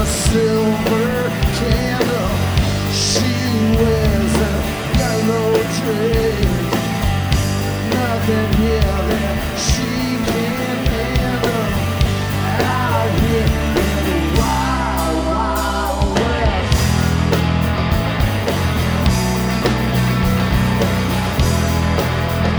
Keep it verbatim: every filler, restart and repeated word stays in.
silver candle. She wears a yellow dress. Nothing here that she